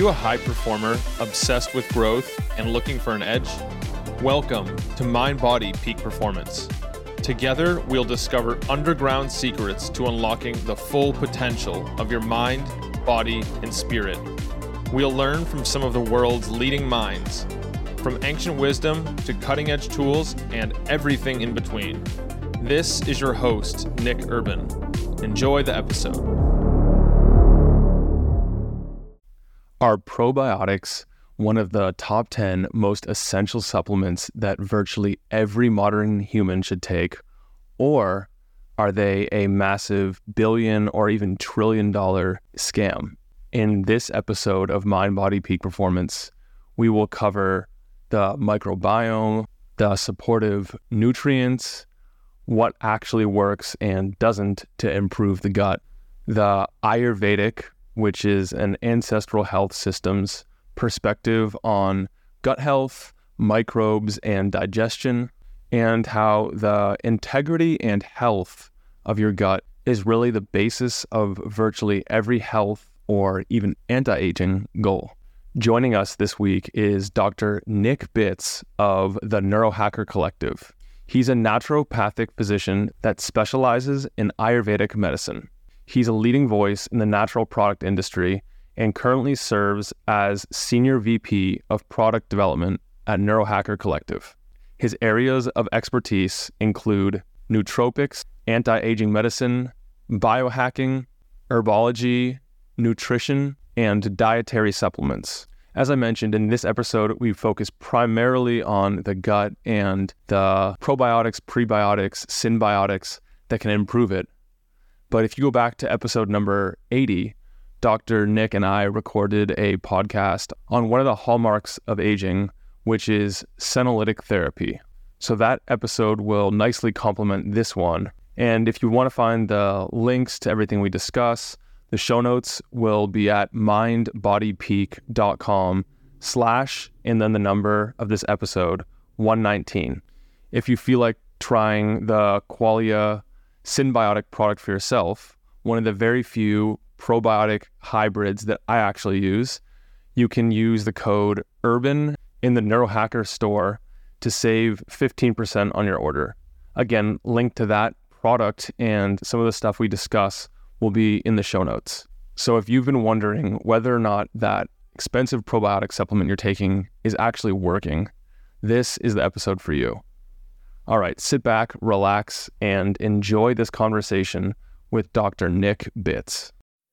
you a high performer obsessed with growth and looking for an edge? Welcome to Mind Body Peak Performance. Together, we'll discover underground secrets to unlocking the full potential of your mind, body, and spirit. We'll learn from some of the world's leading minds, from ancient wisdom to cutting-edge tools and everything in between. This is your host, Nick Urban. Enjoy the episode. Are probiotics one of the top 10 most essential supplements that virtually every modern human should take? Or are they a massive billion or even trillion-dollar scam? In this episode of Mind Body Peak Performance, we will cover the microbiome, the supportive nutrients, what actually works and doesn't to improve the gut, the Ayurvedic, which is an ancestral health systems perspective on gut health, microbes, and digestion, and how the integrity and health of your gut is really the basis of virtually every health or even anti-aging goal. Joining us this week is Dr. Nick Bitz of the Neurohacker Collective. He's a naturopathic physician that specializes in Ayurvedic medicine. He's a leading voice in the natural product industry and currently serves as Senior VP of Product Development at Neurohacker Collective. His areas of expertise include nootropics, anti-aging medicine, biohacking, herbology, nutrition, and dietary supplements. As I mentioned, in this episode, we focus primarily on the gut and the probiotics, prebiotics, symbiotics that can improve it. But if you go back to episode number 80, Dr. Nick and I recorded a podcast on one of the hallmarks of aging, which is senolytic therapy. So that episode will nicely complement this one. And if you want to find the links to everything we discuss, the show notes will be at mindbodypeak.com/ and then the number of this episode, 119. If you feel like trying the Qualia Synbiotic product for yourself, one of the very few probiotic hybrids that I actually use, you can use the code URBAN in the Neurohacker store to save 15% on your order. Again, link to that product and some of the stuff we discuss will be in the show notes. So if you've been wondering whether or not that expensive probiotic supplement you're taking is actually working, this is the episode for you. All right, sit back, relax, and enjoy this conversation with Dr. Nick Bitz.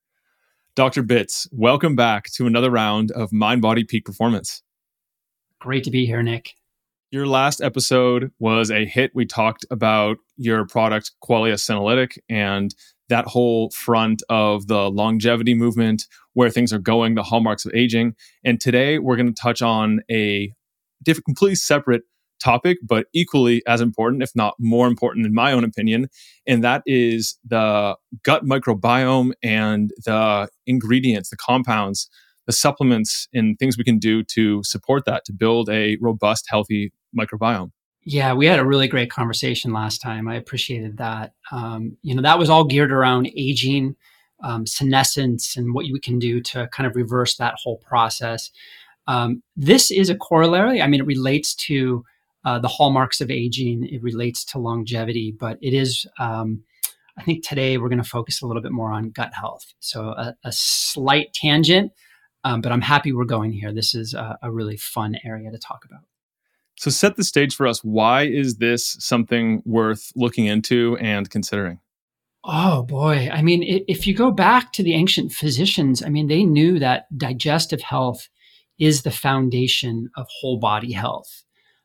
Dr. Bitz, welcome back to another round of Mind Body Peak Performance. Great to be here, Nick. Your last episode was a hit. We talked about your product, Qualia Senolytic, and that whole front of the longevity movement, where things are going, the hallmarks of aging. And today we're going to touch on a completely separate topic, but equally as important, if not more important in my own opinion, and that is the gut microbiome and the ingredients, the compounds, the supplements, and things we can do to support that, to build a robust, healthy microbiome. Yeah, we had a really great conversation last time. I appreciated that. That was all geared around aging, senescence, and what you can do to kind of reverse that whole process. This is a corollary. I mean, it relates to the hallmarks of aging. It relates to longevity, but it is, I think today we're going to focus a little bit more on gut health. So a slight tangent, but I'm happy we're going here. This is a really fun area to talk about. So set the stage for us. Why is this something worth looking into and considering? Oh boy. I mean, if you go back to the ancient physicians, I mean, they knew that digestive health is the foundation of whole body health.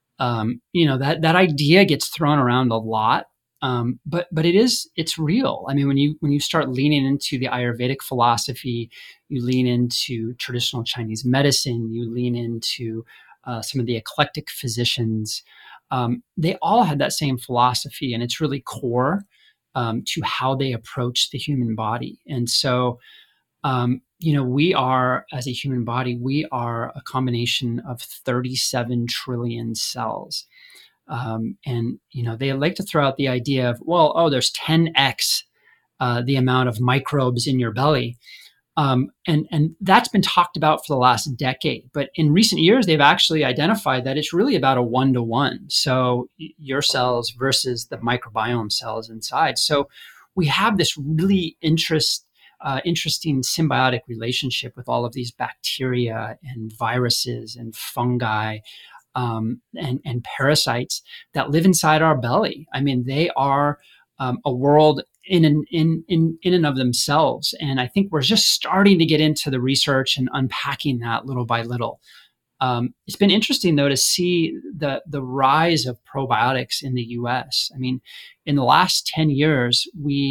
That idea gets thrown around a lot, but it's real. I mean, when you start leaning into the Ayurvedic philosophy, you lean into traditional Chinese medicine, you lean into some of the eclectic physicians, they all had that same philosophy, and it's really core to how they approach the human body. And so, we are, as a human body, we are a combination of 37 trillion cells. They like to throw out the idea of, there's 10x the amount of microbes in your belly. And that's been talked about for the last decade. But in recent years, they've actually identified that it's really about a 1-to-1. So your cells versus the microbiome cells inside. So we have this really interesting symbiotic relationship with all of these bacteria and viruses and fungi and parasites that live inside our belly. I mean, they are a world in and of themselves. And I think we're just starting to get into the research and unpacking that little by little. It's been interesting though to see the rise of probiotics in the U.S. I mean, in the last 10 years,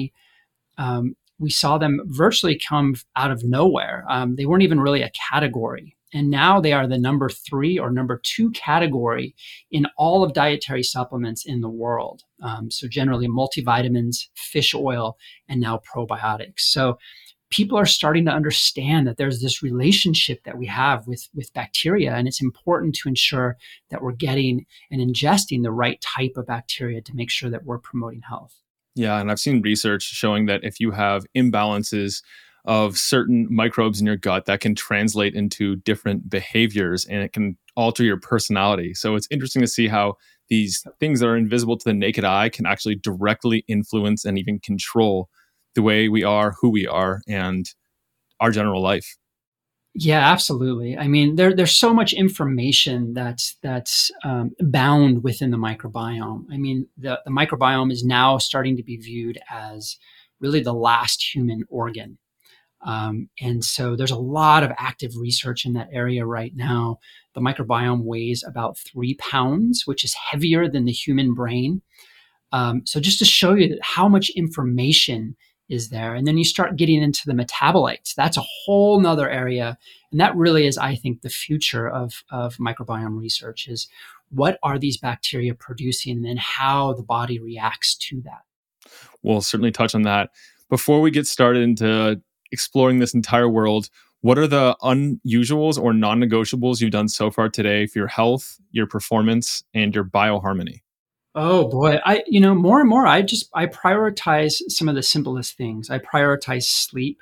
we saw them virtually come out of nowhere. They weren't even really a category. And now they are the number 3 or number 2 category in all of dietary supplements in the world. So generally multivitamins, fish oil, and now probiotics. So people are starting to understand that there's this relationship that we have with bacteria, and it's important to ensure that we're getting and ingesting the right type of bacteria to make sure that we're promoting health. Yeah, and I've seen research showing that if you have imbalances of certain microbes in your gut, that can translate into different behaviors and it can alter your personality. So it's interesting to see how these things that are invisible to the naked eye can actually directly influence and even control the way we are, who we are, and our general life. Yeah, absolutely. I mean, there's so much information that's bound within the microbiome. I mean, the microbiome is now starting to be viewed as really the last human organ. And so there's a lot of active research in that area right now. The microbiome weighs about 3 pounds, which is heavier than the human brain. So just to show you how much information is there. And then you start getting into the metabolites. That's a whole nother area. And that really is, I think, the future of microbiome research is what are these bacteria producing and then how the body reacts to that. We'll certainly touch on that. Before we get started into exploring this entire world, what are the unusuals or non-negotiables you've done so far today for your health, your performance, and your bioharmony? Oh boy, more and more I prioritize some of the simplest things. I prioritize sleep.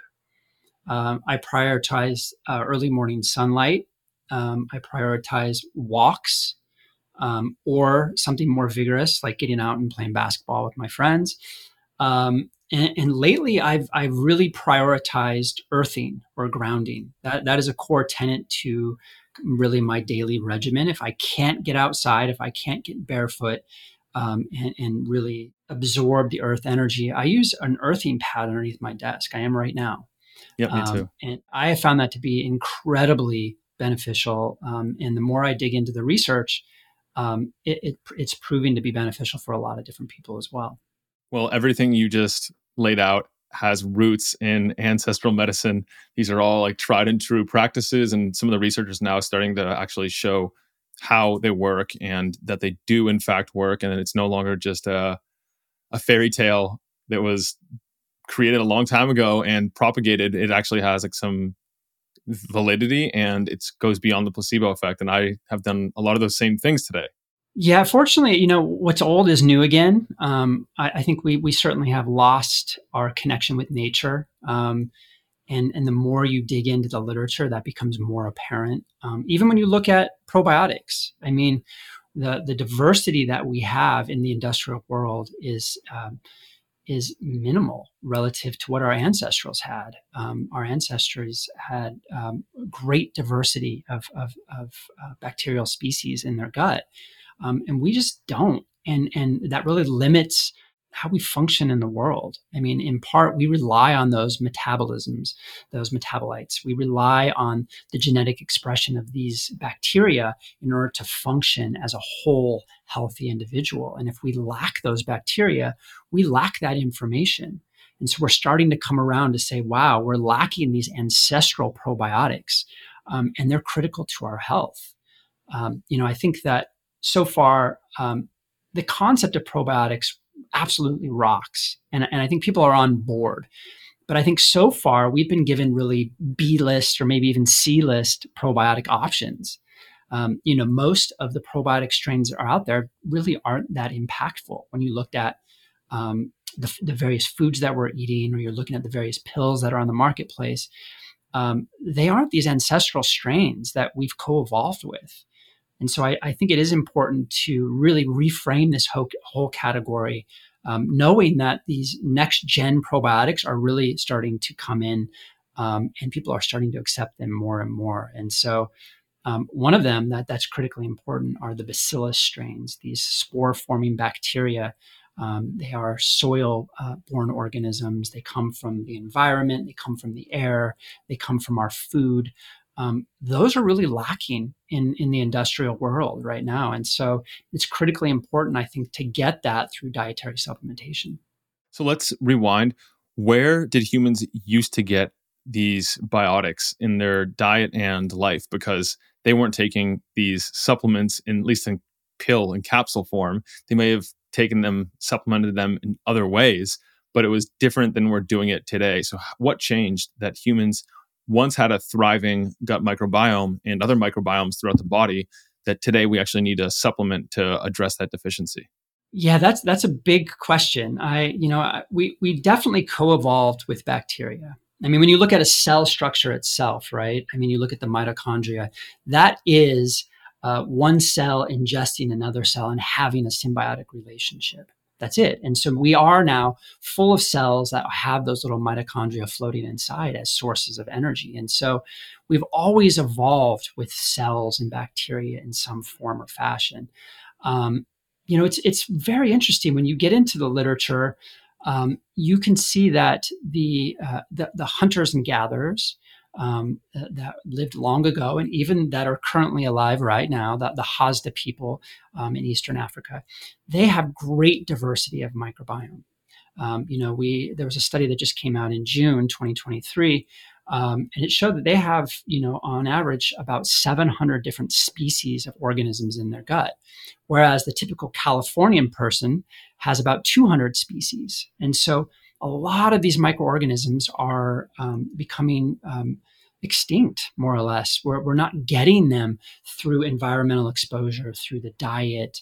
I prioritize early morning sunlight. I prioritize walks or something more vigorous like getting out and playing basketball with my friends. And lately, I've really prioritized earthing or grounding. That is a core tenet to really my daily regimen. If I can't get outside, if I can't get barefoot, and really absorb the earth energy, I use an earthing pad underneath my desk. I am right now. Yep, me too. And I have found that to be incredibly beneficial. And the more I dig into the research, it's proving to be beneficial for a lot of different people as well. Well, everything you just laid out has roots in ancestral medicine. These are all like tried and true practices, and some of the researchers now starting to actually show how they work and that they do in fact work, and it's no longer just a fairy tale that was created a long time ago and propagated. It actually has like some validity and it goes beyond the placebo effect. And I have done a lot of those same things today. Yeah, fortunately, what's old is new again. I think we certainly have lost our connection with nature. And the more you dig into the literature, that becomes more apparent. Even when you look at probiotics, I mean, the diversity that we have in the industrial world is minimal relative to what our ancestors had. Our ancestors had great diversity of bacterial species in their gut. And we just don't. And that really limits how we function in the world. I mean, in part, we rely on those metabolisms, those metabolites. We rely on the genetic expression of these bacteria in order to function as a whole healthy individual. And if we lack those bacteria, we lack that information. And so we're starting to come around to say, wow, we're lacking these ancestral probiotics, and they're critical to our health. I think that so far, the concept of probiotics absolutely rocks. And I think people are on board. But I think so far, we've been given really B list or maybe even C list probiotic options. Most of the probiotic strains that are out there really aren't that impactful. When you looked at the various foods that we're eating, or you're looking at the various pills that are on the marketplace, they aren't these ancestral strains that we've co-evolved with. And so I think it is important to really reframe this whole category, knowing that these next gen probiotics are really starting to come in, and people are starting to accept them more and more. And so one of them that's critically important are the bacillus strains, these spore-forming bacteria. They are soil-borne organisms. They come from the environment. They come from the air. They come from our food. Those are really lacking in the industrial world right now. And so it's critically important, I think, to get that through dietary supplementation. So let's rewind. Where did humans used to get these biotics in their diet and life? Because they weren't taking these supplements, at least in pill and capsule form. They may have taken them, supplemented them in other ways, but it was different than we're doing it today. So what changed that humans once had a thriving gut microbiome and other microbiomes throughout the body that today we actually need a supplement to address that deficiency? Yeah, that's a big question. We definitely co-evolved with bacteria. I mean, when you look at a cell structure itself, right? I mean, you look at the mitochondria, that is one cell ingesting another cell and having a symbiotic relationship. That's it. And so we are now full of cells that have those little mitochondria floating inside as sources of energy. And so we've always evolved with cells and bacteria in some form or fashion. It's very interesting when you get into the literature. You can see that the hunters and gatherers that lived long ago, and even that are currently alive right now, the Hazda people in Eastern Africa, they have great diversity of microbiome. There was a study that just came out in June 2023, and it showed that they have, on average, about 700 different species of organisms in their gut, whereas the typical Californian person has about 200 species. And so a lot of these microorganisms are becoming extinct, more or less. We're not getting them through environmental exposure, through the diet.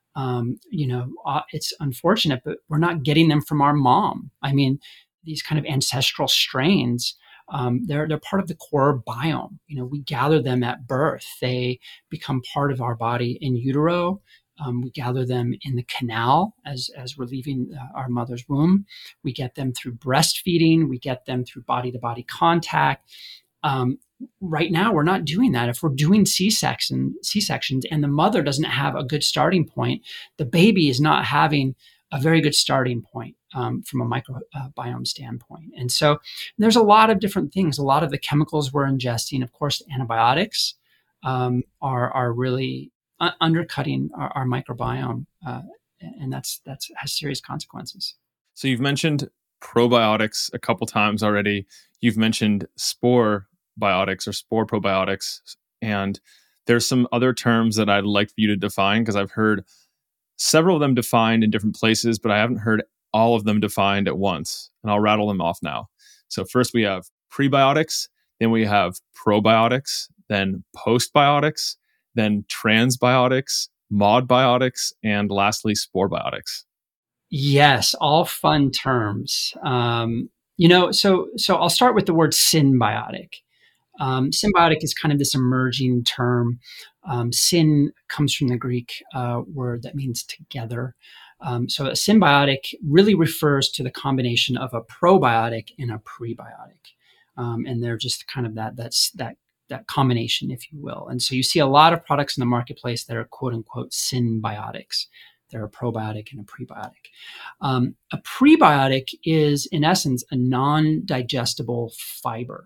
It's unfortunate, but we're not getting them from our mom. I mean, these kind of ancestral strains, they're part of the core biome. We gather them at birth. They become part of our body in utero. We gather them in the canal as we're leaving our mother's womb. We get them through breastfeeding. We get them through body-to-body contact. Right now, we're not doing that. If we're doing C-sections and the mother doesn't have a good starting point, the baby is not having a very good starting point from a microbiome standpoint. And so there's a lot of different things. A lot of the chemicals we're ingesting, of course, antibiotics are really undercutting our microbiome, and that's has serious consequences. So you've mentioned probiotics a couple times already. You've mentioned spore biotics or spore probiotics, and there's some other terms that I'd like for you to define, because I've heard several of them defined in different places, but I haven't heard all of them defined at once, and I'll rattle them off now. So first we have prebiotics, then we have probiotics, then postbiotics, then transbiotics, modbiotics, and lastly, spore biotics. Yes, all fun terms. So I'll start with the word symbiotic. Symbiotic is kind of this emerging term. Syn comes from the Greek word that means together. So a symbiotic really refers to the combination of a probiotic and a prebiotic. And they're just kind of that combination, if you will. And so you see a lot of products in the marketplace that are quote unquote symbiotics. They're a probiotic and a prebiotic. A prebiotic is, in essence, a non-digestible fiber.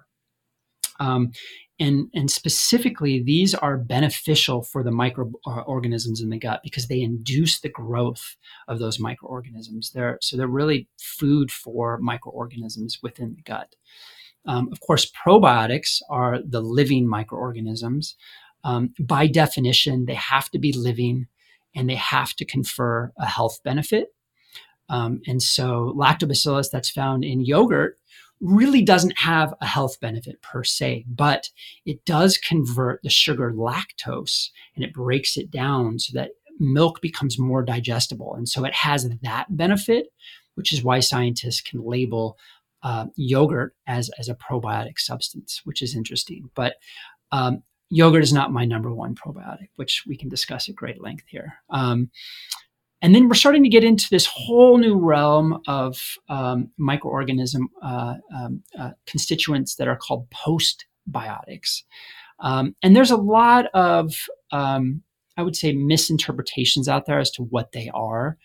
And specifically, these are beneficial for the microorganisms in the gut because they induce the growth of those microorganisms. They're really food for microorganisms within the gut. Of course, probiotics are the living microorganisms. By definition, they have to be living and they have to confer a health benefit. And so lactobacillus that's found in yogurt really doesn't have a health benefit per se, but it does convert the sugar lactose and it breaks it down so that milk becomes more digestible. And so it has that benefit, which is why scientists can label yogurt as a probiotic substance, which is interesting. But yogurt is not my number one probiotic, which we can discuss at great length here. And then we're starting to get into this whole new realm of microorganism constituents that are called postbiotics. And there's a lot of, I would say, misinterpretations out there as to what they are.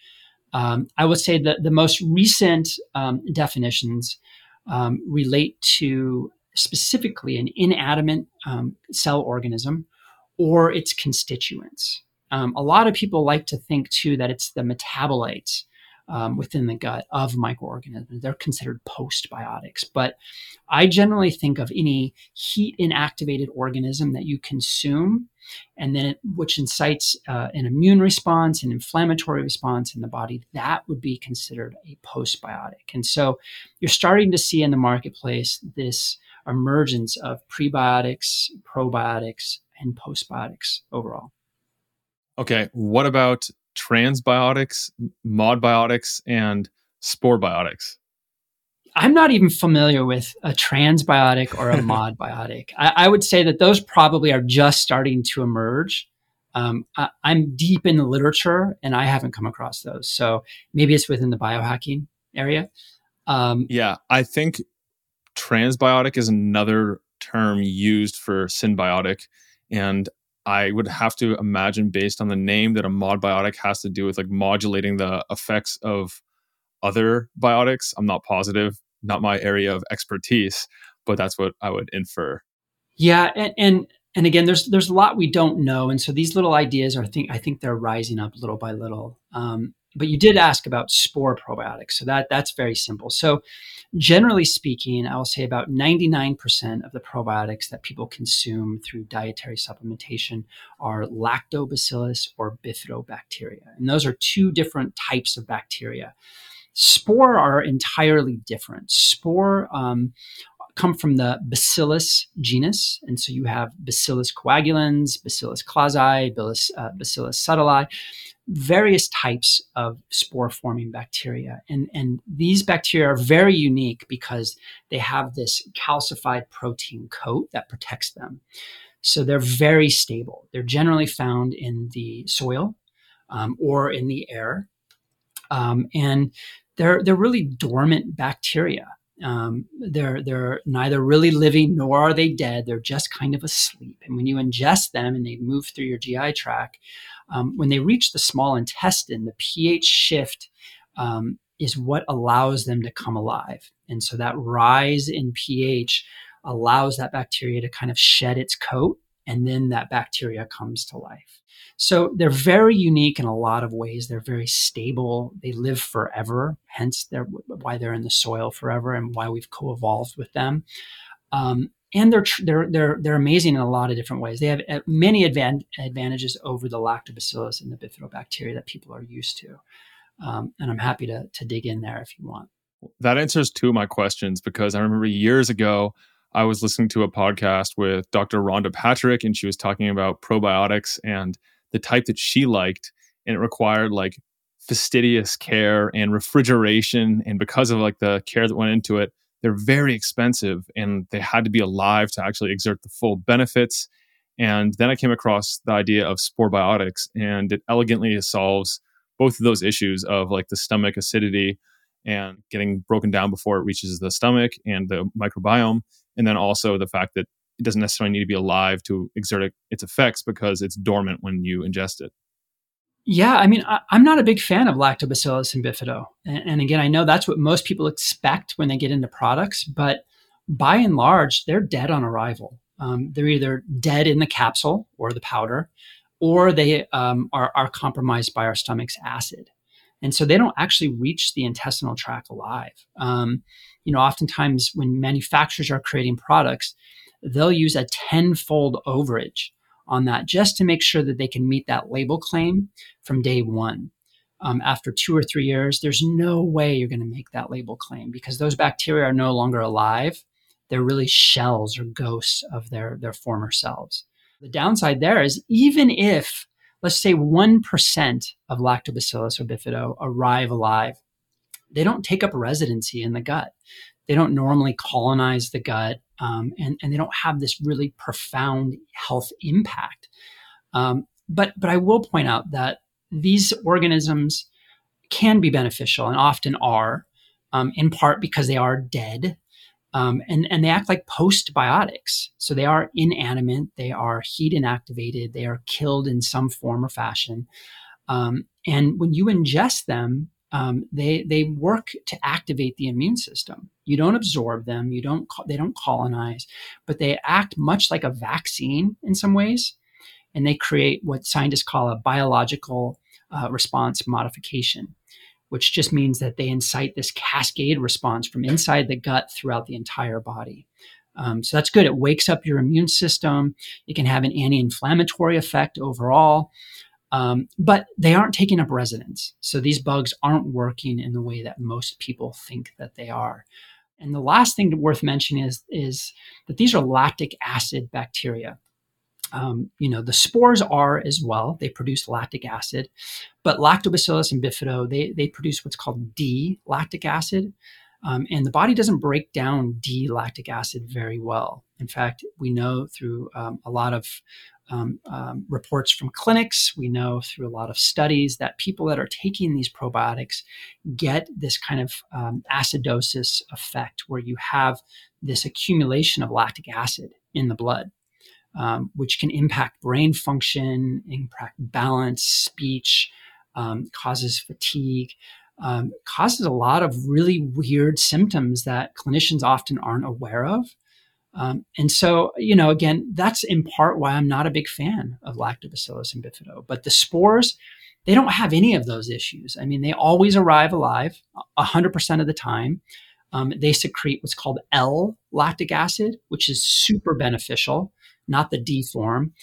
I would say that the most recent definitions relate to specifically an inanimate cell organism or its constituents. A lot of people like to think, too, that it's the metabolites within the gut of microorganisms. They're considered postbiotics. But I generally think of any heat inactivated organism that you consume, and then which incites an immune response, an inflammatory response in the body, that would be considered a postbiotic. And so you're starting to see in the marketplace this emergence of prebiotics, probiotics, and postbiotics overall. Okay, what about transbiotics, modbiotics, and sporebiotics? I'm not even familiar with a transbiotic or a modbiotic. I would say that those probably are just starting to emerge. I'm deep in the literature and I haven't come across those. So maybe it's within the biohacking area. Yeah, I think transbiotic is another term used for symbiotic. And I would have to imagine, based on the name, that a modbiotic has to do with like modulating the effects of other biotics. I'm not positive, not my area of expertise, but that's what I would infer. Yeah, and again, there's a lot we don't know, and so these little ideas are I think they're rising up little by little. But you did ask about spore probiotics, so that's very simple. So generally speaking, I will say about 99% of the probiotics that people consume through dietary supplementation are lactobacillus or bifidobacteria. And those are two different types of bacteria. Spore are entirely different. Spore come from the Bacillus genus. And so you have Bacillus coagulans, Bacillus clausii, Bacillus subtili, various types of spore-forming bacteria. And these bacteria are very unique because they have this calcified protein coat that protects them. So they're very stable. They're generally found in the soil or in the air. And they're really dormant bacteria. They're neither really living nor are they dead. They're just kind of asleep. And when you ingest them and they move through your GI tract, when they reach the small intestine, the pH shift is what allows them to come alive. And so that rise in pH allows that bacteria to kind of shed its coat, and then that bacteria comes to life. So they're very unique in a lot of ways. They're very stable. They live forever. Hence, why they're in the soil forever and why we've co-evolved with them. And they're amazing in a lot of different ways. They have many advantages over the lactobacillus and the bifidobacteria that people are used to. And I'm happy to dig in there if you want. That answers two of my questions, because I remember years ago, I was listening to a podcast with Dr. Rhonda Patrick, and she was talking about probiotics and the type that she liked, and it required like fastidious care and refrigeration. And because of like the care that went into it, they're very expensive and they had to be alive to actually exert the full benefits. And then I came across the idea of sporebiotics, and it elegantly solves both of those issues of like the stomach acidity and getting broken down before it reaches the stomach and the microbiome. And then also the fact that it doesn't necessarily need to be alive to exert its effects because it's dormant when you ingest it. Yeah, I mean, I'm not a big fan of lactobacillus and bifido. And again, I know that's what most people expect when they get into products, but by and large, they're dead on arrival. They're either dead in the capsule or the powder, or they are compromised by our stomach's acid. And so they don't actually reach the intestinal tract alive. Oftentimes when manufacturers are creating products, they'll use a 10-fold overage on that just to make sure that they can meet that label claim from day one. After 2 or 3 years, there's no way you're going to make that label claim because those bacteria are no longer alive. They're really shells or ghosts of their former selves. The downside there is even if, let's say 1% of lactobacillus or bifido arrive alive, they don't take up residency in the gut. They don't normally colonize the gut, and they don't have this really profound health impact. But I will point out that these organisms can be beneficial and often are, in part because they are dead. And they act like postbiotics. So they are inanimate, they are heat inactivated, they are killed in some form or fashion. And when you ingest them, they work to activate the immune system. You don't absorb them, they don't colonize, but they act much like a vaccine in some ways, and they create what scientists call a biological response modification, which just means that they incite this cascade response from inside the gut throughout the entire body. So that's good. It wakes up your immune system. It can have an anti-inflammatory effect overall. But they aren't taking up residence. So these bugs aren't working in the way that most people think that they are. And the last thing worth mentioning is that these are lactic acid bacteria. The spores are as well. They produce lactic acid, but Lactobacillus and bifido, they produce what's called D-lactic acid. And the body doesn't break down D-lactic acid very well. In fact, we know through a lot of reports from clinics, we know through a lot of studies that people that are taking these probiotics get this kind of acidosis effect where you have this accumulation of lactic acid in the blood. Which can impact brain function, impact balance, speech, causes fatigue, causes a lot of really weird symptoms that clinicians often aren't aware of. And so, again, that's in part why I'm not a big fan of Lactobacillus and bifido. But the spores, they don't have any of those issues. I mean, they always arrive alive 100% of the time. They secrete what's called L-lactic acid, which is super beneficial, not the D form.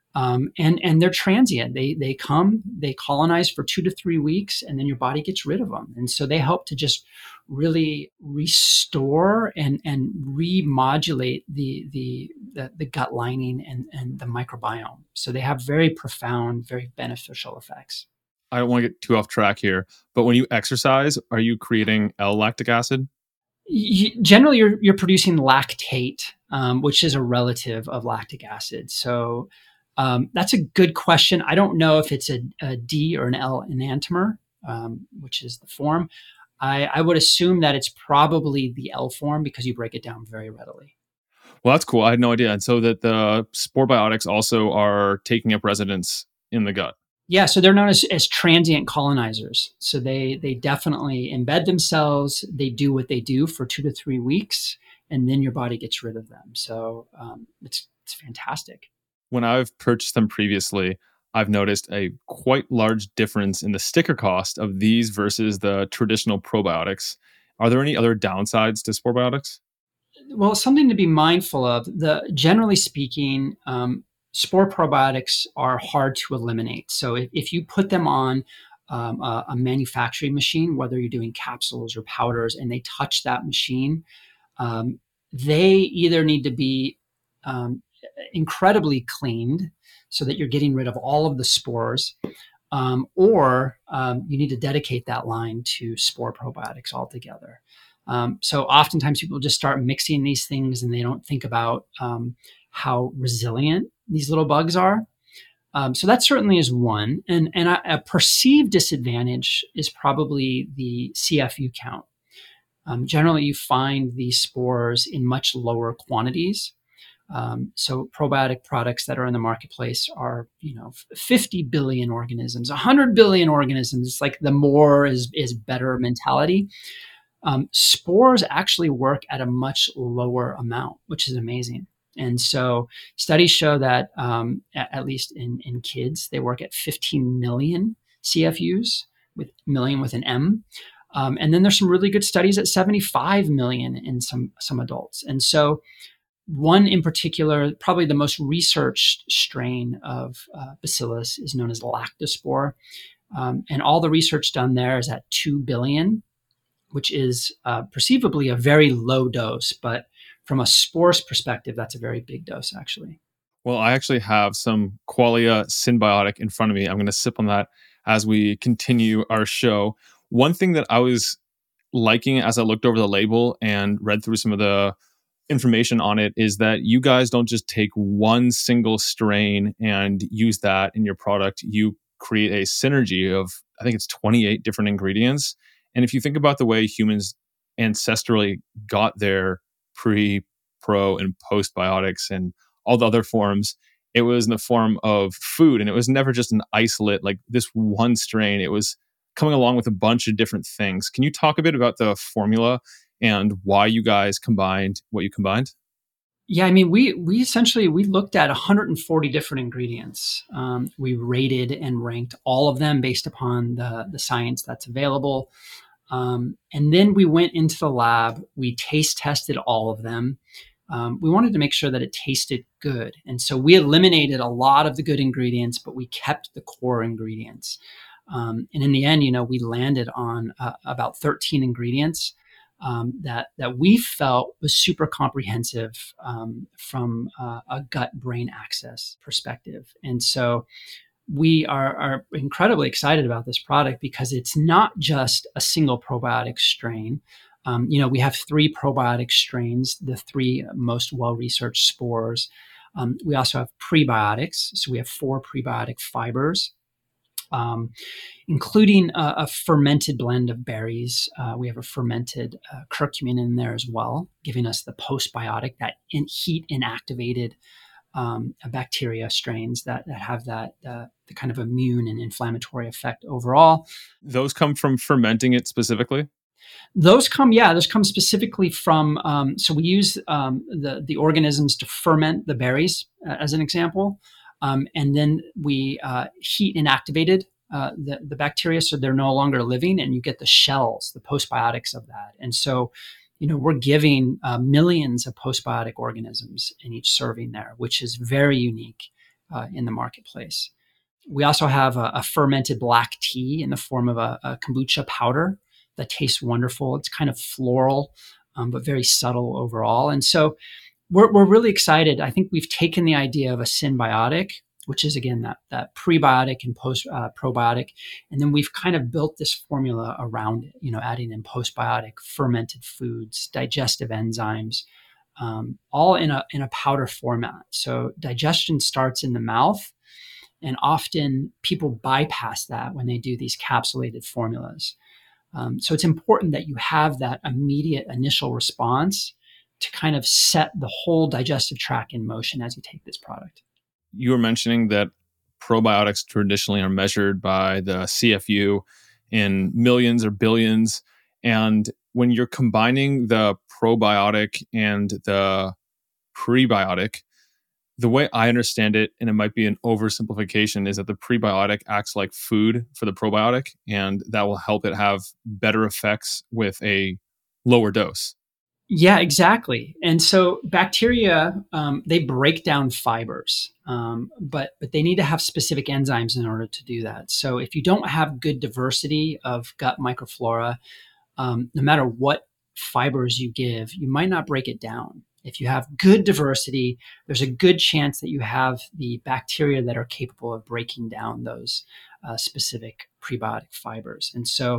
And they're transient. They come, they colonize for 2 to 3 weeks, and then your body gets rid of them. And so they help to just really restore and remodulate the gut lining and the microbiome. So they have very profound, very beneficial effects. I don't want to get too off track here, but when you exercise, are you creating L-lactic acid? Generally, you're producing lactate, which is a relative of lactic acid. So that's a good question. I don't know if it's a D or an L enantiomer, which is the form. I would assume that it's probably the L form because you break it down very readily. Well, that's cool. I had no idea. And so that the spore biotics also are taking up residence in the gut. Yeah, so they're known as transient colonizers. So they definitely embed themselves. They do what they do for 2 to 3 weeks, and then your body gets rid of them. So it's fantastic. When I've purchased them previously, I've noticed a quite large difference in the sticker cost of these versus the traditional probiotics. Are there any other downsides to spore biotics? Well, something to be mindful of. Generally speaking, spore probiotics are hard to eliminate. So if you put them on a manufacturing machine, whether you're doing capsules or powders, and they touch that machine, they either need to be incredibly cleaned so that you're getting rid of all of the spores, or you need to dedicate that line to spore probiotics altogether. So oftentimes people just start mixing these things and they don't think about how resilient these little bugs are. So that certainly is one. And a perceived disadvantage is probably the CFU count. Generally, you find these spores in much lower quantities. So probiotic products that are in the marketplace are, 50 billion organisms, 100 billion organisms. It's like the more is better mentality. Spores actually work at a much lower amount, which is amazing. And so studies show that at least in kids, they work at 15 million CFUs, with million with an M. And then there's some really good studies at 75 million in some adults. And so one in particular, probably the most researched strain of bacillus is known as lactospore. And all the research done there is at 2 billion, which is perceivably a very low dose. But from a spores perspective, that's a very big dose, actually. Well, I actually have some Qualia Synbiotic in front of me. I'm going to sip on that as we continue our show. One thing that I was liking as I looked over the label and read through some of the information on it is that you guys don't just take one single strain and use that in your product. You create a synergy of, I think it's 28 different ingredients. And if you think about the way humans ancestrally got their pre, pro, and postbiotics and all the other forms, it was in the form of food. And it was never just an isolate, like this one strain. It was coming along with a bunch of different things. Can you talk a bit about the formula and why you guys combined what you combined? Yeah, I mean, we essentially we looked at 140 different ingredients. We rated and ranked all of them based upon the science that's available. And then we went into the lab. We taste tested all of them. We wanted to make sure that it tasted good, and so we eliminated a lot of the good ingredients, but we kept the core ingredients. And in the end, we landed on about 13 ingredients that we felt was super comprehensive from a gut-brain axis perspective. And so we are incredibly excited about this product because it's not just a single probiotic strain. We have 3 probiotic strains, the 3 most well-researched spores. We also have prebiotics. So we have 4 prebiotic fibers. Including a fermented blend of berries. We have a fermented curcumin in there as well, giving us the postbiotic, that heat inactivated bacteria strains that have the kind of immune and inflammatory effect overall. Those come from fermenting it specifically? Those come specifically from, so we use the organisms to ferment the berries, as an example. And then we heat inactivated the bacteria so they're no longer living, and you get the shells, the postbiotics of that. And so, we're giving millions of postbiotic organisms in each serving there, which is very unique in the marketplace. We also have a fermented black tea in the form of a kombucha powder that tastes wonderful. It's kind of floral, but very subtle overall. And so we're really excited. I think we've taken the idea of a synbiotic, which is again that prebiotic and probiotic, and then we've kind of built this formula around it. Adding in postbiotic, fermented foods, digestive enzymes, all in a powder format. So digestion starts in the mouth, and often people bypass that when they do these capsulated formulas. So it's important that you have that immediate initial response to kind of set the whole digestive tract in motion as you take this product. You were mentioning that probiotics traditionally are measured by the CFU in millions or billions. And when you're combining the probiotic and the prebiotic, the way I understand it, and it might be an oversimplification, is that the prebiotic acts like food for the probiotic, and that will help it have better effects with a lower dose. Yeah, exactly. And so bacteria, they break down fibers, but they need to have specific enzymes in order to do that. So if you don't have good diversity of gut microflora, no matter what fibers you give, you might not break it down. If you have good diversity, there's a good chance that you have the bacteria that are capable of breaking down those specific prebiotic fibers. And so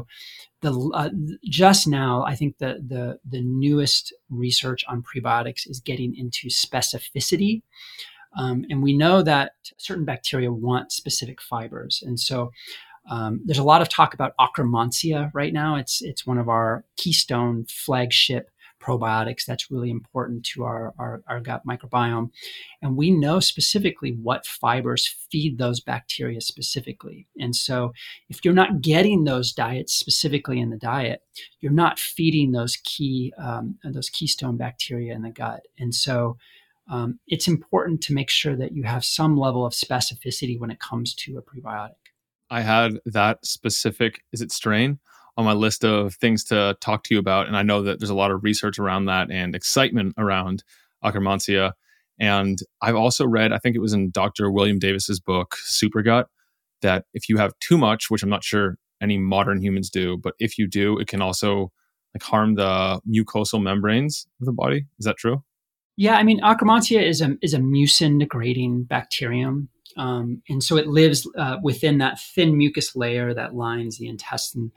just now, I think the newest research on prebiotics is getting into specificity. And we know that certain bacteria want specific fibers. And so there's a lot of talk about Akkermansia right now. It's one of our keystone flagship probiotics that's really important to our gut microbiome. And we know specifically what fibers feed those bacteria specifically. And so if you're not getting those diets specifically in the diet, you're not feeding those keystone bacteria in the gut. And so it's important to make sure that you have some level of specificity when it comes to a prebiotic. I had that specific, is it strain, on my list of things to talk to you about. And I know that there's a lot of research around that and excitement around Akkermansia. And I've also read, I think it was in Dr. William Davis's book, Supergut, that if you have too much, which I'm not sure any modern humans do, but if you do, it can also harm the mucosal membranes of the body. Is that true? Yeah, I mean, Akkermansia is a mucin-degrading bacterium. And so it lives within that thin mucus layer that lines the intestine.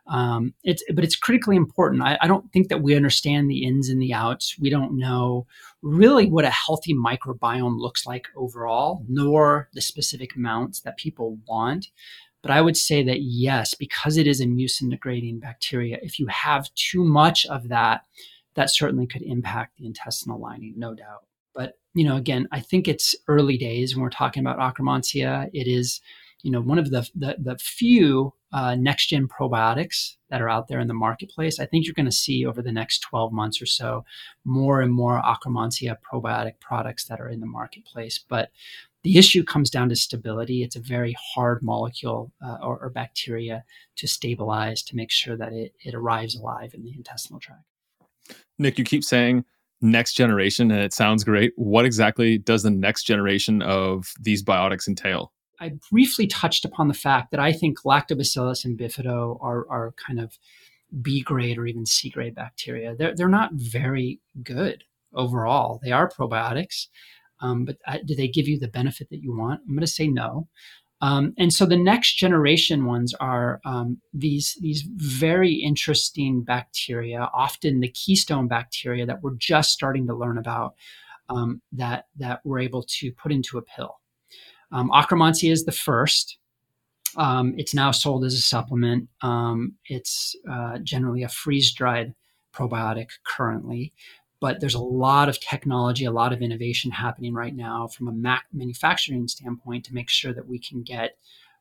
But it's critically important. I don't think that we understand the ins and the outs. We don't know really what a healthy microbiome looks like overall, nor the specific amounts that people want. But I would say that yes, because it is a mucin degrading bacteria, if you have too much of that, that certainly could impact the intestinal lining, no doubt. But, again, I think it's early days when we're talking about Akkermansia. It is, one of the few next gen probiotics that are out there in the marketplace. I think you're going to see over the next 12 months or so more and more Akkermansia probiotic products that are in the marketplace. But the issue comes down to stability. It's a very hard molecule or bacteria to stabilize to make sure that it arrives alive in the intestinal tract. Nick, you keep saying next generation, and it sounds great. What exactly does the next generation of these biotics entail? I briefly touched upon the fact that I think Lactobacillus and Bifido are kind of B grade or even C grade bacteria. They're not very good overall. They are probiotics, but do they give you the benefit that you want? I'm going to say no. And so the next generation ones are these very interesting bacteria, often the keystone bacteria that we're just starting to learn about, that we're able to put into a pill. Akkermansia is the first. It's now sold as a supplement. It's generally a freeze-dried probiotic currently, but there's a lot of technology, a lot of innovation happening right now from a manufacturing standpoint to make sure that we can get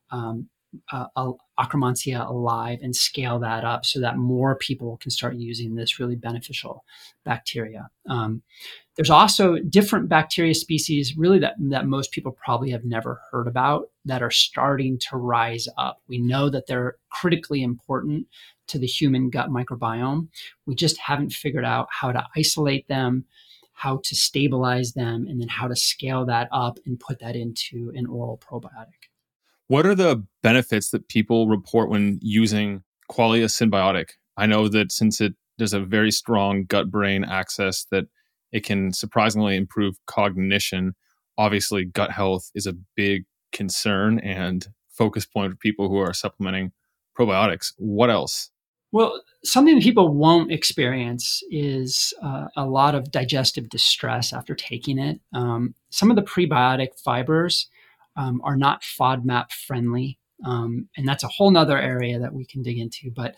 Akkermansia alive and scale that up so that more people can start using this really beneficial bacteria. There's also different bacteria species really that most people probably have never heard about that are starting to rise up. We know that they're critically important to the human gut microbiome. We just haven't figured out how to isolate them, how to stabilize them, and then how to scale that up and put that into an oral probiotic. What are the benefits that people report when using Qualia Synbiotic? I know that since there's a very strong gut-brain axis, that it can surprisingly improve cognition. Obviously, gut health is a big concern and focus point for people who are supplementing probiotics. What else? Well, something that people won't experience is a lot of digestive distress after taking it. Some of the prebiotic fibers are not FODMAP friendly. And that's a whole nother area that we can dig into. But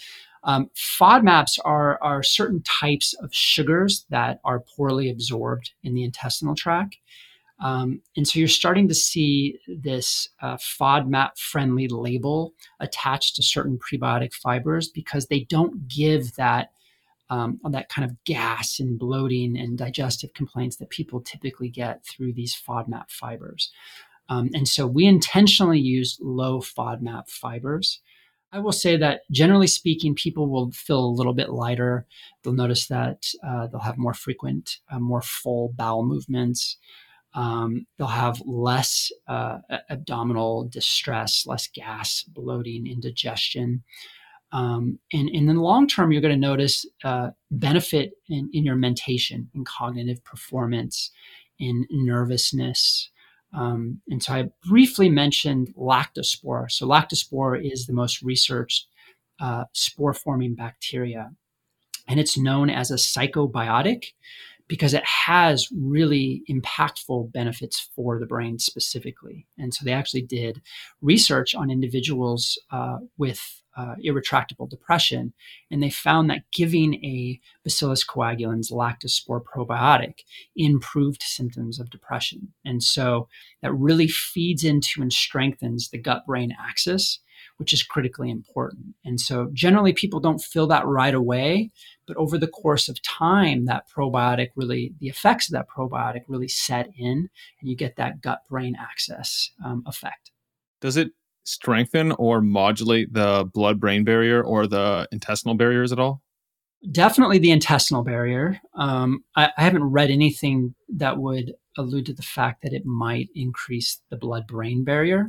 FODMAPs are certain types of sugars that are poorly absorbed in the intestinal tract. And so you're starting to see this FODMAP friendly label attached to certain prebiotic fibers because they don't give that kind of gas and bloating and digestive complaints that people typically get through these FODMAP fibers. And so we intentionally use low FODMAP fibers. I will say that generally speaking, people will feel a little bit lighter. They'll notice that they'll have more frequent, more full bowel movements. They'll have less abdominal distress, less gas, bloating, indigestion. And in the long term, you're going to notice benefit in your mentation, in cognitive performance, in nervousness. And so I briefly mentioned lactospore. So lactospore is the most researched spore-forming bacteria, and it's known as a psychobiotic because it has really impactful benefits for the brain specifically. And so they actually did research on individuals with irretractable depression, and they found that giving a Bacillus coagulans lactospore probiotic improved symptoms of depression. And so that really feeds into and strengthens the gut-brain axis, which is critically important. And so generally people don't feel that right away, but over the course of time, that probiotic really, the effects of that probiotic really set in, and you get that gut-brain axis effect. Does it strengthen or modulate the blood-brain barrier or the intestinal barriers at all? Definitely the intestinal barrier. I haven't read anything that would allude to the fact that it might increase the blood-brain barrier.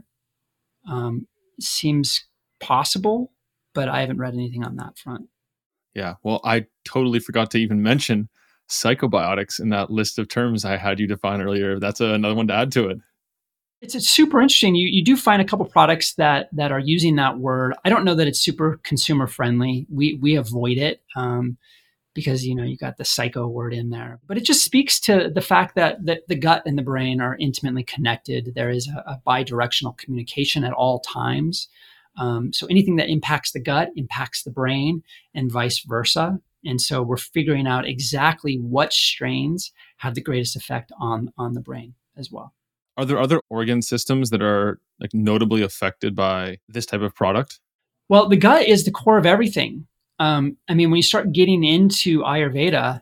Seems possible, but I haven't read anything on that front. Yeah, well, I totally forgot to even mention psychobiotics in that list of terms I had you define earlier. That's another one to add to it. It's super interesting. You do find a couple products that are using that word. I don't know that it's super consumer friendly. We avoid it because you got the psycho word in there. But it just speaks to the fact that the gut and the brain are intimately connected. There is a bidirectional communication at all times. So anything that impacts the gut impacts the brain, and vice versa. And so we're figuring out exactly what strains have the greatest effect on the brain as well. Are there other organ systems that are like notably affected by this type of product? Well, the gut is the core of everything. I mean, when you start getting into Ayurveda,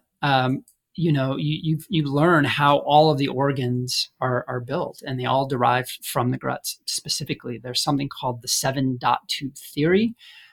you learn how all of the organs are built, and they all derive from the gut specifically. There's something called the 7-tube theory,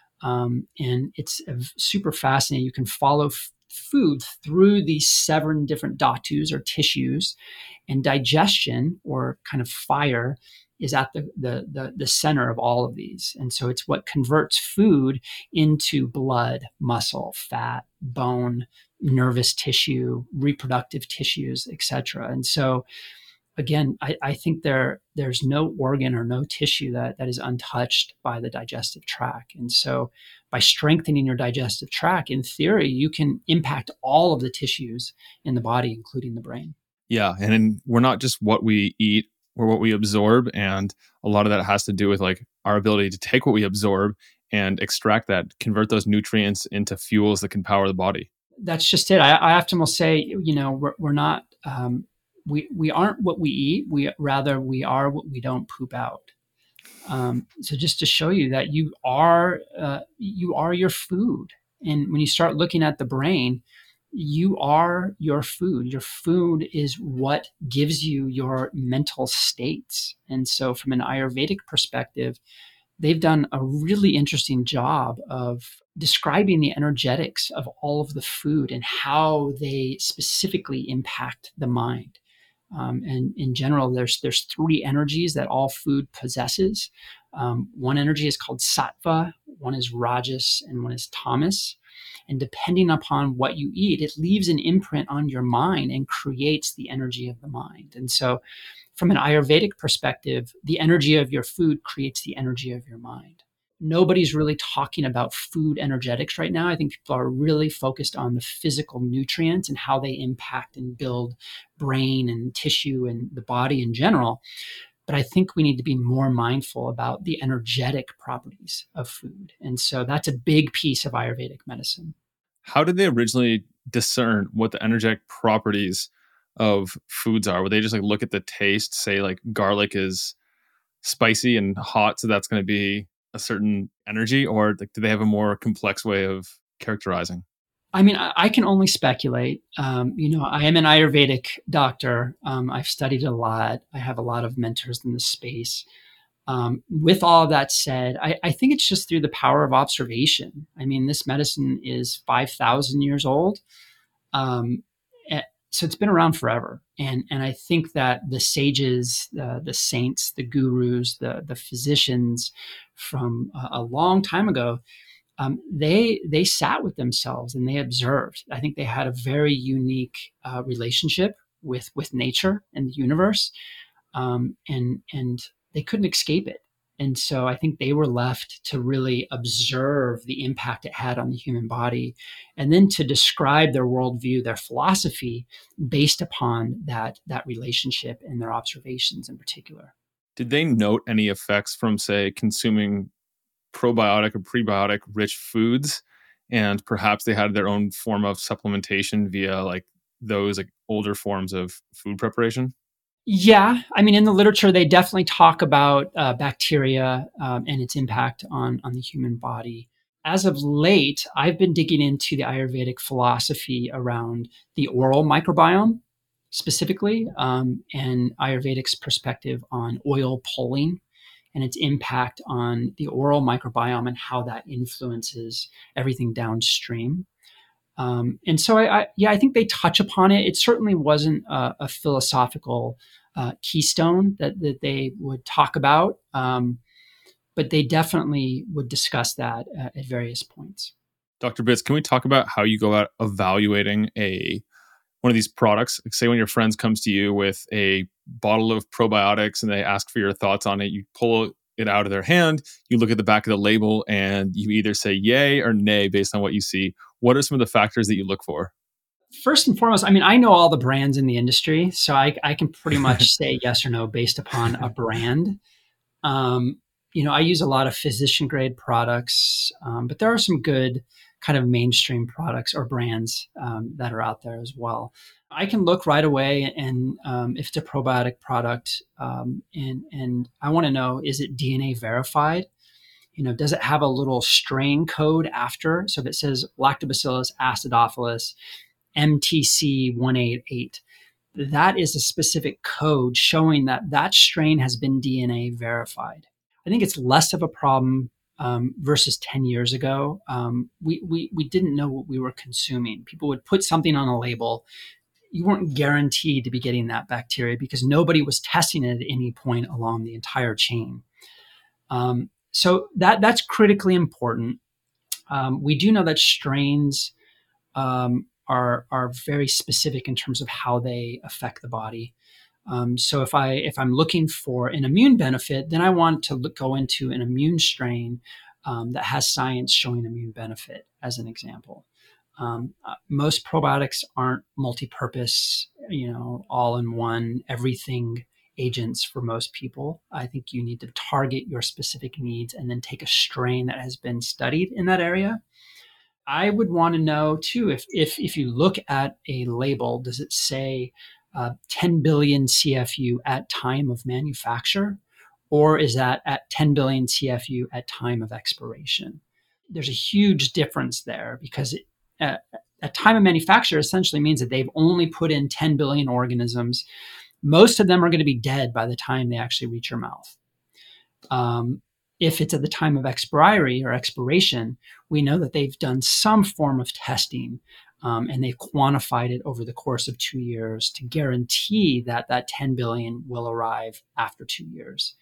and it's super fascinating. You can follow food through these 7 different dhatus or tissues, and digestion, or kind of fire, is at the center of all of these. And so it's what converts food into blood, muscle, fat, bone, nervous tissue, reproductive tissues, etc. And so again, I think there's no organ or no tissue that is untouched by the digestive tract. And so by strengthening your digestive tract, in theory, you can impact all of the tissues in the body, including the brain. Yeah. And we're not just what we eat, we're what we absorb. And a lot of that has to do with like our ability to take what we absorb and extract that, convert those nutrients into fuels that can power the body. That's just it. I often will say, we're not, we aren't what we eat. We are what we don't poop out. So just to show you that you are your food. And when you start looking at the brain, you are your food. Your food is what gives you your mental states. And so from an Ayurvedic perspective, they've done a really interesting job of describing the energetics of all of the food and how they specifically impact the mind. And in general, there's 3 energies that all food possesses. One energy is called sattva, one is rajas, and one is tamas. And depending upon what you eat, it leaves an imprint on your mind and creates the energy of the mind. And so from an Ayurvedic perspective, the energy of your food creates the energy of your mind. Nobody's really talking about food energetics right now. I think people are really focused on the physical nutrients and how they impact and build brain and tissue and the body in general. But I think we need to be more mindful about the energetic properties of food. And so that's a big piece of Ayurvedic medicine. How did they originally discern what the energetic properties of foods are? Would they just like look at the taste, say like garlic is spicy and hot, so that's going to be a certain energy, or like do they have a more complex way of characterizing? I mean, I can only speculate. I am an Ayurvedic doctor. I've studied a lot. I have a lot of mentors in this space. With all of that said, I think it's just through the power of observation. I mean, this medicine is 5,000 years old. So it's been around forever. And I think that the sages, the saints, the gurus, the physicians from a long time ago, they sat with themselves and they observed. I think they had a very unique relationship with nature and the universe, and they couldn't escape it. And so I think they were left to really observe the impact it had on the human body, and then to describe their worldview, their philosophy, based upon that relationship and their observations in particular. Did they note any effects from, say, consuming probiotic or prebiotic rich foods, and perhaps they had their own form of supplementation via like those like older forms of food preparation? Yeah, I mean, in the literature, they definitely talk about bacteria and its impact on the human body. As of late, I've been digging into the Ayurvedic philosophy around the oral microbiome specifically, and Ayurvedic's perspective on oil pulling and its impact on the oral microbiome and how that influences everything downstream. And so I think they touch upon it. It certainly wasn't a philosophical keystone that they would talk about, but they definitely would discuss that at various points. Dr. Bitts, can we talk about how you go about evaluating one of these products? Like say when your friends comes to you with a bottle of probiotics and they ask for your thoughts on it, you pull it out of their hand, you look at the back of the label, and you either say yay or nay based on what you see. What are some of the factors that you look for? First and foremost, I mean, I know all the brands in the industry, so I can pretty much say yes or no based upon a brand. I use a lot of physician grade products, but there are some good kind of mainstream products or brands that are out there as well. I can look right away, and if it's a probiotic product, and I want to know, is it DNA verified? Does it have a little strain code after, so that says Lactobacillus acidophilus MTC 188? That is a specific code showing that that strain has been DNA verified. I think it's less of a problem versus 10 years ago. We didn't know what we were consuming. People would put something on a label. You weren't guaranteed to be getting that bacteria because nobody was testing it at any point along the entire chain. So that's critically important. We do know that strains are very specific in terms of how they affect the body. So if I'm looking for an immune benefit, then I want to go into an immune strain that has science showing immune benefit, as an example. Most probiotics aren't multi-purpose, all-in-one, everything agents for most people. I think you need to target your specific needs and then take a strain that has been studied in that area. I would want to know too, if you look at a label, does it say 10 billion CFU at time of manufacture, or is that at 10 billion CFU at time of expiration? There's a huge difference there because at time of manufacture essentially means that they've only put in 10 billion organisms. Most of them are going to be dead by the time they actually reach your mouth. If it's at the time of expiry or expiration, we know that they've done some form of testing and they've quantified it over the course of 2 years to guarantee that that 10 billion will arrive after 2 years.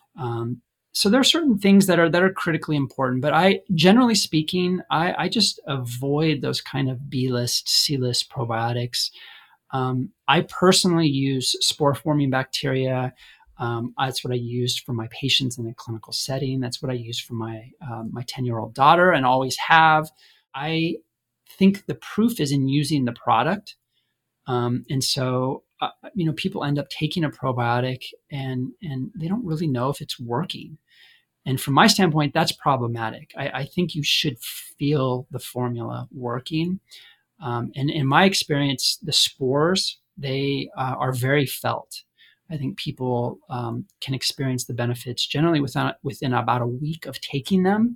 So there are certain things that are critically important, but generally speaking, I just avoid those kind of B-list, C-list probiotics. I personally use spore-forming bacteria. That's what I used for my patients in a clinical setting. That's what I use for my 10-year-old daughter and always have. I think the proof is in using the product. And so, people end up taking a probiotic and they don't really know if it's working. And from my standpoint, that's problematic. I think you should feel the formula working. And in my experience, the spores, they are very felt. I think people can experience the benefits generally within about a week of taking them.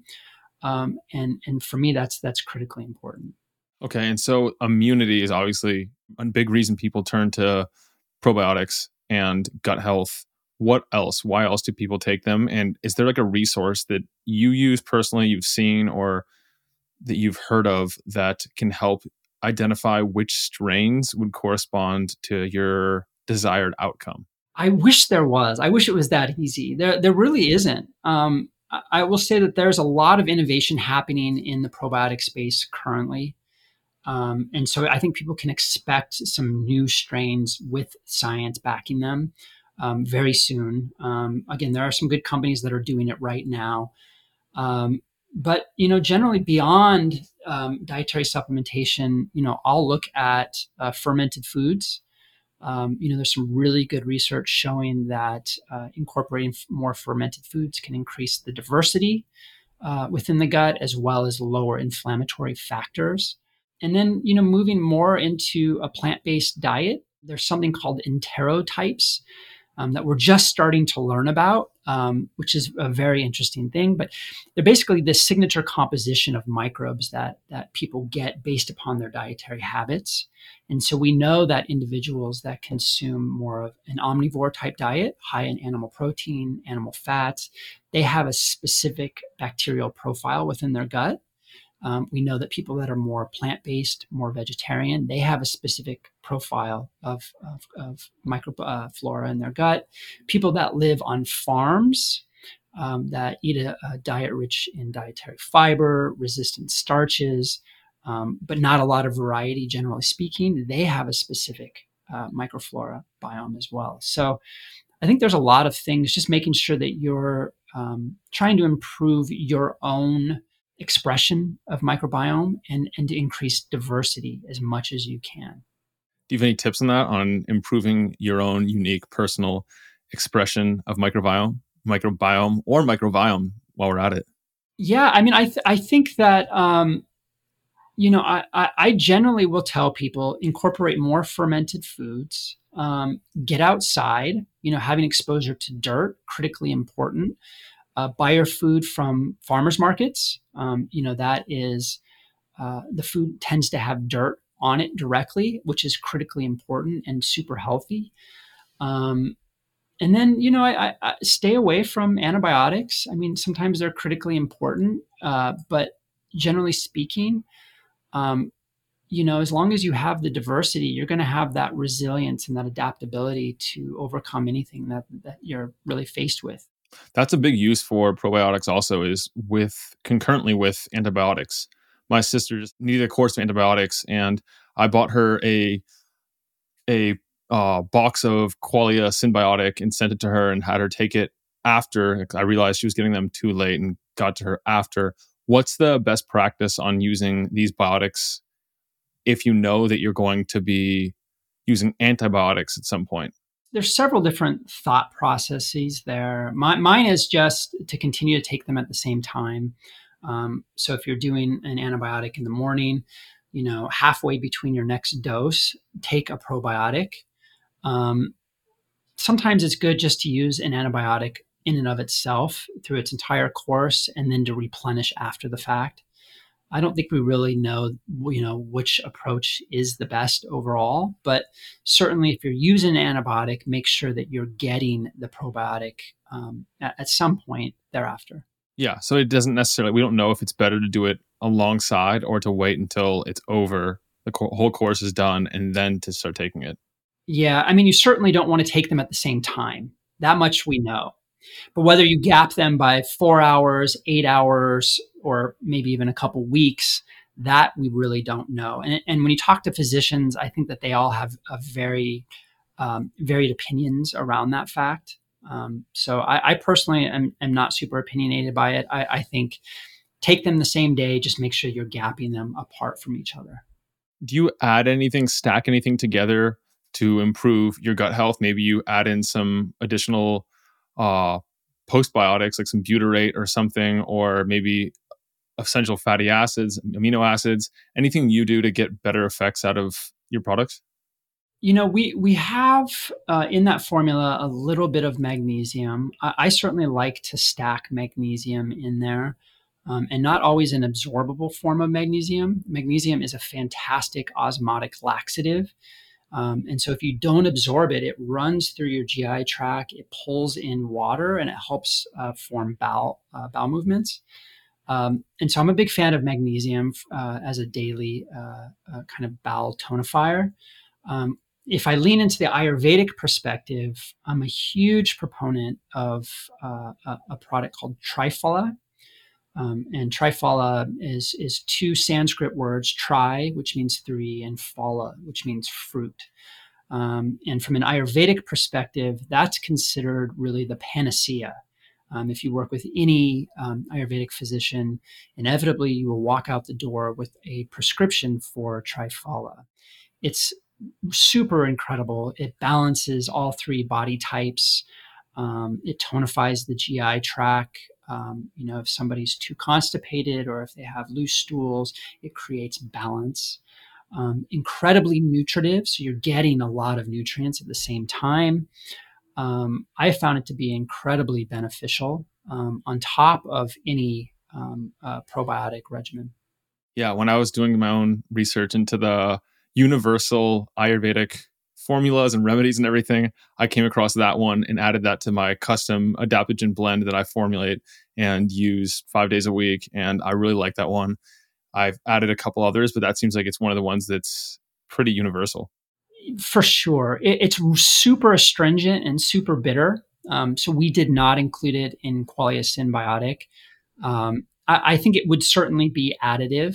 And for me, that's critically important. Okay. And so immunity is obviously a big reason people turn to probiotics and gut health. What else? Why else do people take them? And is there like a resource that you use personally, you've seen, or that you've heard of that can help identify which strains would correspond to your desired outcome? I wish there was. I wish it was that easy. There really isn't. I will say that there's a lot of innovation happening in the probiotic space currently. And so I think people can expect some new strains with science backing them very soon. Again, there are some good companies that are doing it right now. But, generally beyond dietary supplementation, I'll look at fermented foods. There's some really good research showing that incorporating more fermented foods can increase the diversity within the gut as well as lower inflammatory factors. And then, moving more into a plant-based diet, there's something called enterotypes that we're just starting to learn about, which is a very interesting thing. But they're basically this signature composition of microbes that people get based upon their dietary habits. And so we know that individuals that consume more of an omnivore type diet, high in animal protein, animal fats, they have a specific bacterial profile within their gut. We know that people that are more plant-based, more vegetarian, they have a specific profile of microflora in their gut. People that live on farms, that eat a diet rich in dietary fiber, resistant starches, but not a lot of variety, generally speaking, they have a specific microflora biome as well. So I think there's a lot of things, just making sure that you're trying to improve your own expression of microbiome and to increase diversity as much as you can. Do you have any tips on that, on improving your own unique personal expression of microbiome or microbiome while we're at it? Yeah, I mean, I think that I generally will tell people incorporate more fermented foods, get outside. Having exposure to dirt, critically important. Buy your food from farmers markets. That is the food tends to have dirt on it directly, which is critically important and super healthy. And then, I stay away from antibiotics. I mean, sometimes they're critically important, but generally speaking, as long as you have the diversity, you're going to have that resilience and that adaptability to overcome anything that you're really faced with. That's a big use for probiotics also, is concurrently with antibiotics. My sister just needed a course of antibiotics, and I bought her a box of Qualia Synbiotic and sent it to her and had her take it after. I realized she was getting them too late and got to her after. What's the best practice on using these biotics if you know that you're going to be using antibiotics at some point? There's several different thought processes there. Mine is just to continue to take them at the same time. So if you're doing an antibiotic in the morning, halfway between your next dose, take a probiotic. Sometimes it's good just to use an antibiotic in and of itself through its entire course and then to replenish after the fact. I don't think we really know, which approach is the best overall, but certainly if you're using an antibiotic, make sure that you're getting the probiotic at some point thereafter. Yeah, so it doesn't necessarily, we don't know if it's better to do it alongside or to wait until it's over, the whole course is done, and then to start taking it. Yeah, I mean, you certainly don't want to take them at the same time. That much we know. But whether you gap them by 4 hours, 8 hours, or maybe even a couple weeks, that we really don't know. And when you talk to physicians, I think that they all have a very varied opinions around that fact. So I personally am not super opinionated by it. I think take them the same day, just make sure you're gapping them apart from each other. Do you add anything, stack anything together to improve your gut health? Maybe you add in some additional postbiotics like some butyrate or something, or maybe essential fatty acids, amino acids, anything you do to get better effects out of your products? We have in that formula a little bit of magnesium. I certainly like to stack magnesium in there, and not always an absorbable form of magnesium. Magnesium is a fantastic osmotic laxative. And so if you don't absorb it, it runs through your GI tract, it pulls in water, and it helps form bowel movements. And so I'm a big fan of magnesium as a daily kind of bowel tonifier. If I lean into the Ayurvedic perspective, I'm a huge proponent of a product called Triphala. And Triphala is two Sanskrit words, tri, which means three, and phala, which means fruit. And from an Ayurvedic perspective, that's considered really the panacea. If you work with any Ayurvedic physician, inevitably you will walk out the door with a prescription for Triphala. It's super incredible. It balances all three body types. It tonifies the GI tract. If somebody's too constipated or if they have loose stools, it creates balance. Incredibly nutritive, so you're getting a lot of nutrients at the same time. I found it to be incredibly beneficial on top of any probiotic regimen. Yeah, when I was doing my own research into the universal Ayurvedic formulas and remedies and everything, I came across that one and added that to my custom adaptogen blend that I formulate and use 5 days a week. And I really like that one. I've added a couple others, but that seems like it's one of the ones that's pretty universal. For sure. It's super astringent and super bitter. So we did not include it in Qualia Synbiotic. I think it would certainly be additive.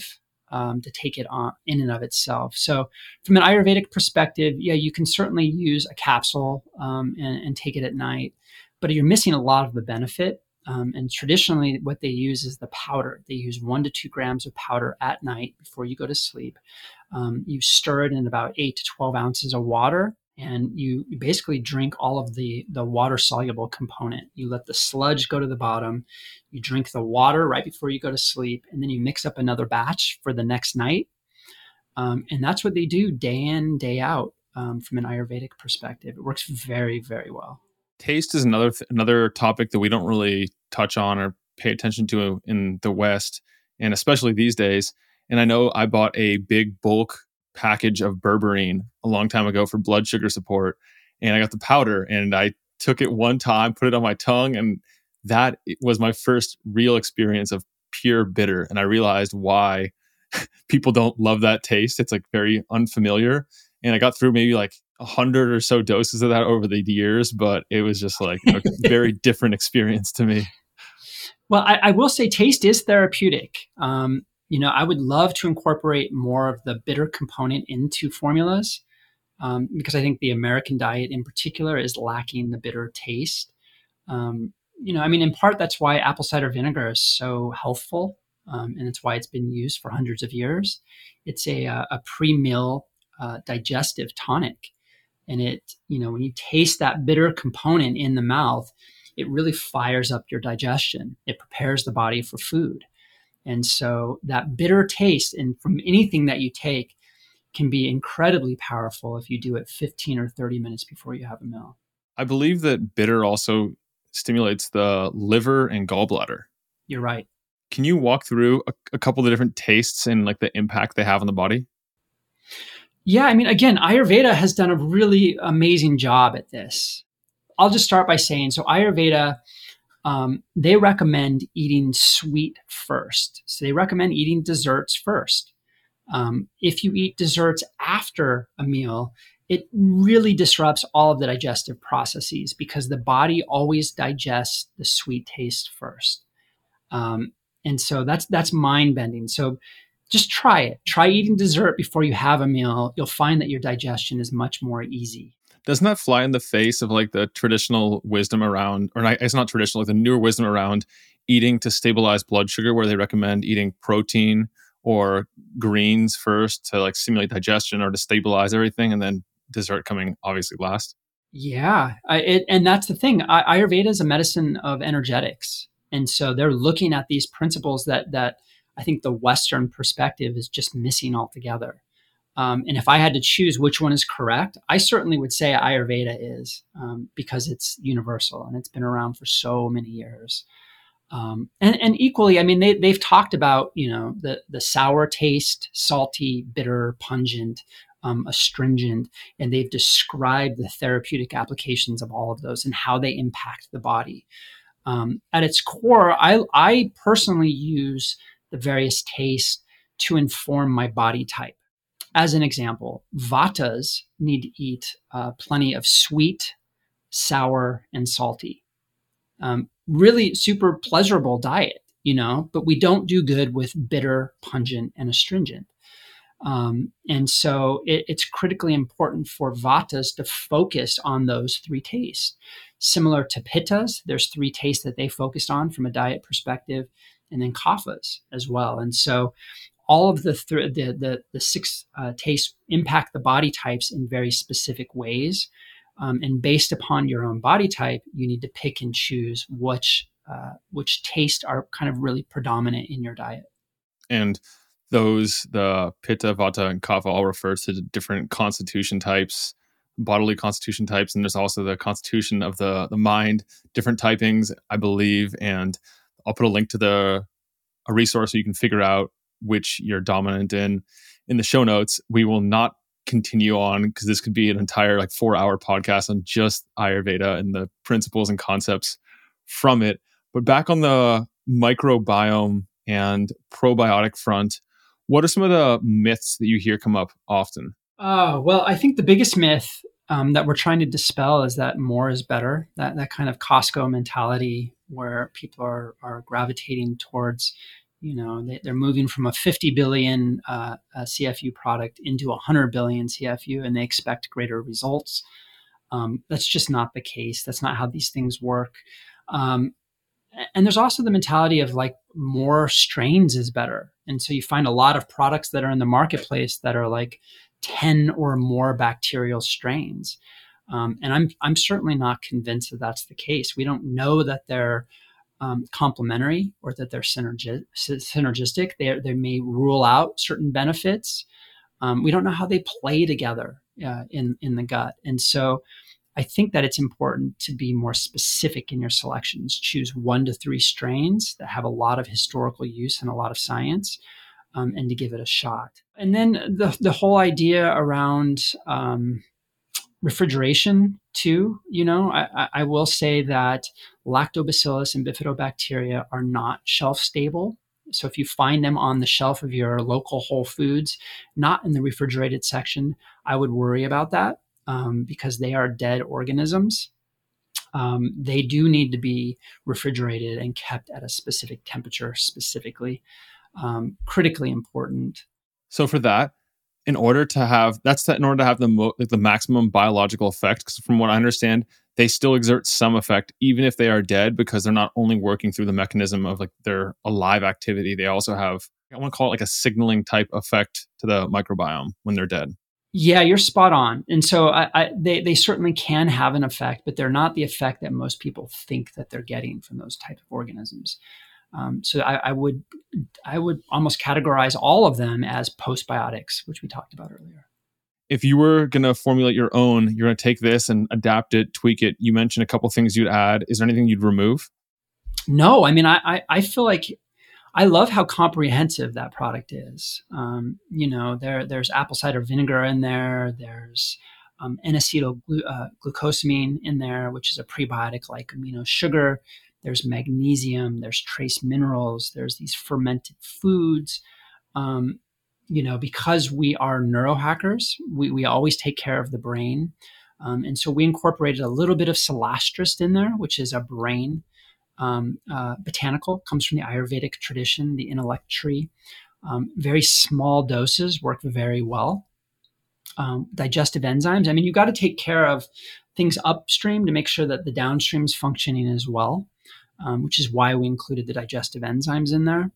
to take it on in and of itself. So from an Ayurvedic perspective, yeah, you can certainly use a capsule and take it at night, but you're missing a lot of the benefit. And traditionally, what they use is the powder. They use 1 to 2 grams of powder at night before you go to sleep. You stir it in about 8 to 12 ounces of water, and you basically drink all of the water-soluble component. You let the sludge go to the bottom. You drink the water right before you go to sleep, and then you mix up another batch for the next night. And that's what they do day in, day out from an Ayurvedic perspective. It works very, very well. Taste is another topic that we don't really touch on or pay attention to in the West, and especially these days. And I know I bought a big bulk package of berberine a long time ago for blood sugar support, and I got the powder, and I took it one time, put it on my tongue, and that was my first real experience of pure bitter. And I realized why people don't love that taste. It's like very unfamiliar. And I got through maybe like 100 or so doses of that over the years, but it was just like a very different experience to me. Well, I will say taste is therapeutic. I would love to incorporate more of the bitter component into formulas because I think the American diet in particular is lacking the bitter taste. In part, that's why apple cider vinegar is so healthful, and it's why it's been used for hundreds of years. It's a pre-meal digestive tonic. And when you taste that bitter component in the mouth, it really fires up your digestion. It prepares the body for food. And so that bitter taste, and from anything that you take, can be incredibly powerful if you do it 15 or 30 minutes before you have a meal. I believe that bitter also stimulates the liver and gallbladder. You're right. Can you walk through a couple of the different tastes and like the impact they have on the body? Yeah, again, Ayurveda has done a really amazing job at this. I'll just start by saying, so Ayurveda, they recommend eating sweet first. So they recommend eating desserts first. If you eat desserts after a meal, it really disrupts all of the digestive processes because the body always digests the sweet taste first. And so that's mind-bending. So just try it. Try eating dessert before you have a meal. You'll find that your digestion is much more easy. Doesn't that fly in the face of like the traditional wisdom around, or it's not traditional, like the newer wisdom around eating to stabilize blood sugar, where they recommend eating protein or greens first to like stimulate digestion or to stabilize everything, and then dessert coming obviously last? Yeah. And that's the thing. Ayurveda is a medicine of energetics. And so they're looking at these principles that I think the Western perspective is just missing altogether. And if I had to choose which one is correct, I certainly would say Ayurveda is because it's universal and it's been around for so many years. And equally, they've talked about, the sour taste, salty, bitter, pungent, astringent, and they've described the therapeutic applications of all of those and how they impact the body. At its core, I personally use the various tastes to inform my body type. As an example, Vatas need to eat plenty of sweet, sour, and salty. Really super pleasurable diet, but we don't do good with bitter, pungent, and astringent. And so it's critically important for Vatas to focus on those 3 tastes. Similar to Pittas, there's 3 tastes that they focused on from a diet perspective, and then Kaphas as well. And so all of the 6 tastes impact the body types in very specific ways. And based upon your own body type, you need to pick and choose which tastes are kind of really predominant in your diet. And the Pitta, Vata, and Kapha all refer to different constitution types, bodily constitution types, and there's also the constitution of the mind, different typings, I believe. And I'll put a link to a resource so you can figure out which you're dominant in the show notes. We will not continue on because this could be an entire 4-hour podcast on just Ayurveda and the principles and concepts from it. But back on the microbiome and probiotic front, what are some of the myths that you hear come up often? Well, I think the biggest myth that we're trying to dispel is that more is better. That kind of Costco mentality where people are gravitating towards They're moving from a 50 billion CFU product into 100 billion CFU, and they expect greater results. That's just not the case. That's not how these things work. And there's also the mentality of like more strains is better. And so you find a lot of products that are in the marketplace that are like 10 or more bacterial strains. And I'm certainly not convinced that that's the case. We don't know that they're complementary or that they're synergistic. They may rule out certain benefits. We don't know how they play together in the gut. And so I think that it's important to be more specific in your selections. Choose 1 to 3 strains that have a lot of historical use and a lot of science, and to give it a shot. And then the whole idea around refrigeration too. I will say that lactobacillus and bifidobacteria are not shelf stable. So if you find them on the shelf of your local Whole Foods, not in the refrigerated section, I would worry about that. Because they are dead organisms. They do need to be refrigerated and kept at a specific temperature, specifically. Critically important. So for that, in order to have the maximum biological effect, because from what I understand, they still exert some effect even if they are dead, because they're not only working through the mechanism of like their alive activity, they also have, I want to call it like a signaling type effect to the microbiome when they're dead. Yeah, you're spot on. And so they certainly can have an effect, but they're not the effect that most people think that they're getting from those type of organisms. So I would almost categorize all of them as postbiotics, which we talked about earlier. If you were going to formulate your own, you're going to take this and adapt it, tweak it. You mentioned a couple things you'd add. Is there anything you'd remove? No, I mean, I feel like I love how comprehensive that product is. There's apple cider vinegar in there. There's N-acetylglucosamine in there, which is a prebiotic like amino sugar. There's magnesium. There's trace minerals. There's these fermented foods. Because we are neurohackers, we always take care of the brain. And so we incorporated a little bit of Celastrus in there, which is a brain botanical, comes from the Ayurvedic tradition, the intellect tree. Very small doses work very well. Digestive enzymes. I mean, you got to take care of things upstream to make sure that the downstream is functioning as well, which is why we included the digestive enzymes in there.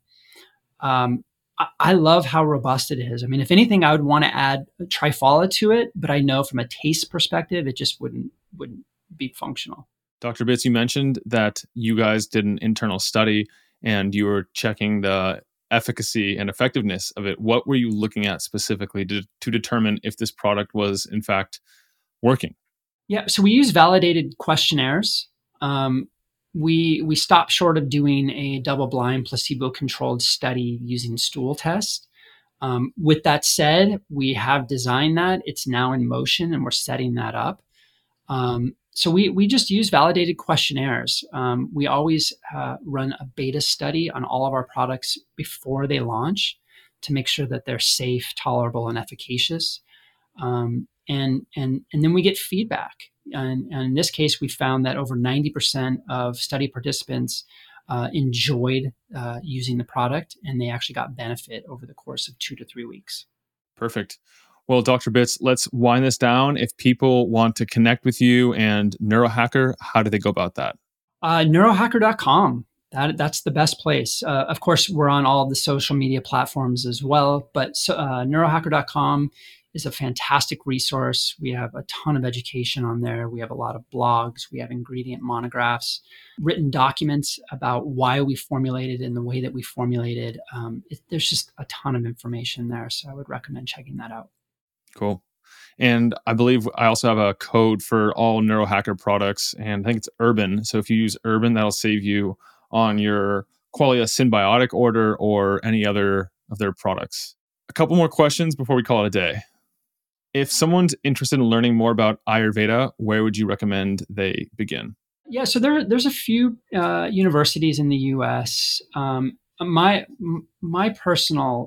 I love how robust it is. I mean, if anything, I would want to add Triphala to it, but I know from a taste perspective, it just wouldn't be functional. Dr. Bitts, you mentioned that you guys did an internal study and you were checking the efficacy and effectiveness of it. What were you looking at specifically to determine if this product was in fact working? Yeah, so we use validated questionnaires. We stopped short of doing a double-blind placebo-controlled study using stool tests. With that said, we have designed that. It's now in motion and we're setting that up. So we just use validated questionnaires. We always run a beta study on all of our products before they launch to make sure that they're safe, tolerable, and efficacious. And then we get feedback. And in this case, we found that over 90% of study participants enjoyed using the product, and they actually got benefit over the course of 2 to 3 weeks. Perfect. Well, Dr. Bitts, let's wind this down. If people want to connect with you and Neurohacker, how do they go about that? Neurohacker.com. That's the best place. Of course, we're on all of the social media platforms as well, but neurohacker.com is a fantastic resource. We have a ton of education on there. We have a lot of blogs. We have ingredient monographs, written documents about why we formulated in the way that we formulated. There's just a ton of information there. So I would recommend checking that out. Cool. And I believe I also have a code for all Neurohacker products, and I think it's Urban. So if you use Urban, that'll save you on your Qualia Synbiotic order or any other of their products. A couple more questions before we call it a day. If someone's interested in learning more about Ayurveda, where would you recommend they begin? Yeah, so there's a few universities in the U.S. My personal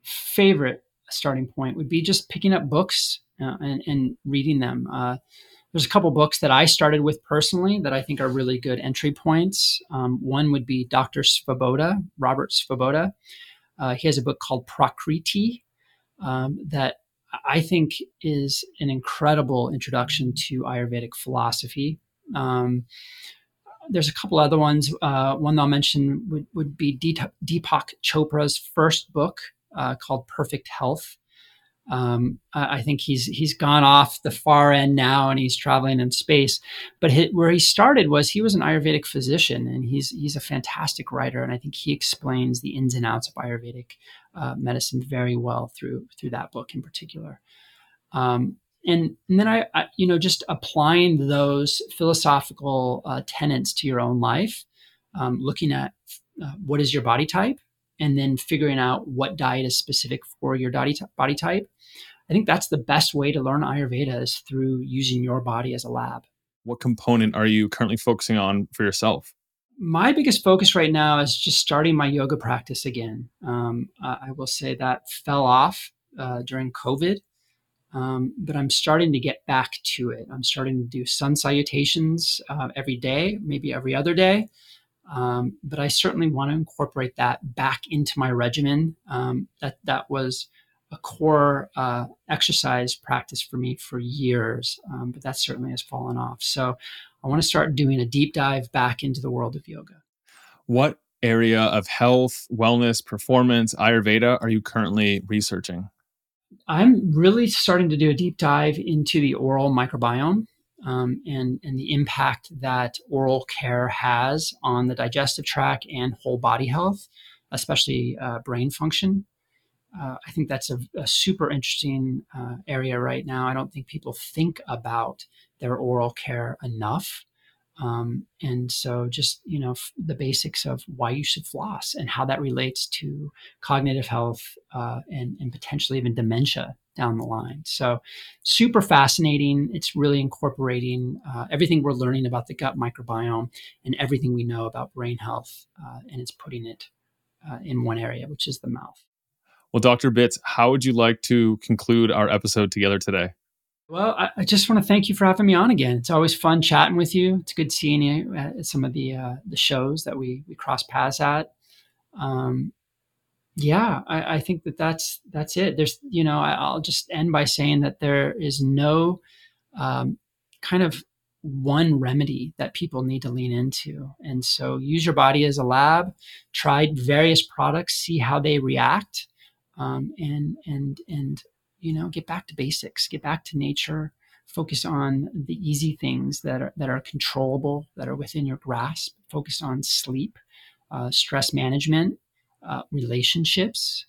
favorite starting point would be just picking up books and reading them. There's a couple books that I started with personally that I think are really good entry points. One would be Dr. Svoboda, Robert Svoboda. He has a book called Prakriti that I think is an incredible introduction to Ayurvedic philosophy. There's a couple other ones. One I'll mention would be Deepak Chopra's first book called Perfect Health. I think he's gone off the far end now and he's traveling in space. But where he started was he was an Ayurvedic physician, and he's a fantastic writer. And I think he explains the ins and outs of Ayurvedic medicine very well through that book in particular. And then I just applying those philosophical tenets to your own life, looking at what is your body type, and then figuring out what diet is specific for your body type. I think that's the best way to learn Ayurveda is through using your body as a lab. What component are you currently focusing on for yourself? My biggest focus right now is just starting my yoga practice again. I will say that fell off during COVID, but I'm starting to get back to it. I'm starting to do sun salutations every day, maybe every other day. But I certainly want to incorporate that back into my regimen. That was a core exercise practice for me for years, but that certainly has fallen off. So I want to start doing a deep dive back into the world of yoga. What area of health, wellness, performance, Ayurveda are you currently researching? I'm really starting to do a deep dive into the oral microbiome. And the impact that oral care has on the digestive tract and whole body health, especially brain function. I think that's a super interesting area right now. I don't think people think about their oral care enough. And so just, the basics of why you should floss and how that relates to cognitive health and potentially even dementia down the line. So super fascinating. It's really incorporating everything we're learning about the gut microbiome and everything we know about brain health, and it's putting it in one area, which is the mouth. Well, Dr. Bitts, how would you like to conclude our episode together today? Well, I just want to thank you for having me on again. It's always fun chatting with you. It's good seeing you at some of the shows that we cross paths at. I think that's it. There's, I'll just end by saying that there is no kind of one remedy that people need to lean into. And so use your body as a lab, try various products, see how they react, and get back to basics, get back to nature, focus on the easy things that are controllable, that are within your grasp, focus on sleep, stress management, relationships.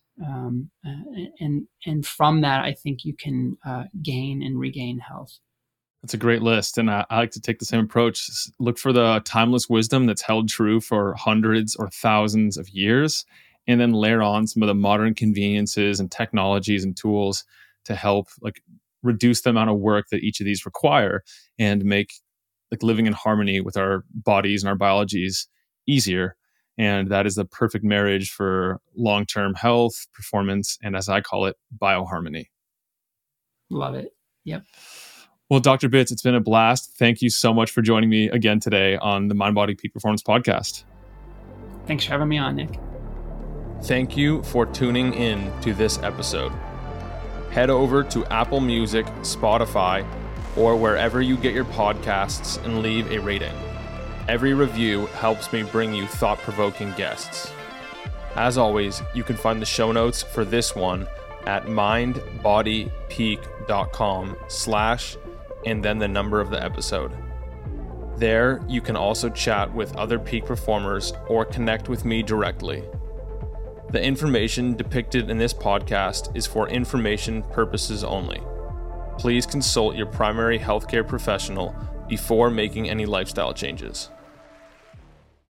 And from that, I think you can gain and regain health. That's a great list. And I like to take the same approach. Look for the timeless wisdom that's held true for hundreds or thousands of years, and then layer on some of the modern conveniences and technologies and tools to help reduce the amount of work that each of these require and make living in harmony with our bodies and our biologies easier. And that is the perfect marriage for long-term health, performance, and as I call it, bioharmony. Love it. Yep. Well, Dr. Bitts, it's been a blast. Thank you so much for joining me again today on the Mind Body Peak Performance podcast. Thanks for having me on, Nick. Thank you for tuning in to this episode. Head over to Apple Music, Spotify, or wherever you get your podcasts and leave a rating. Every review helps me bring you thought-provoking guests. As always, you can find the show notes for this one at mindbodypeak.com/ and then the number of the episode. There, you can also chat with other peak performers or connect with me directly. The information depicted in this podcast is for information purposes only. Please consult your primary healthcare professional before making any lifestyle changes.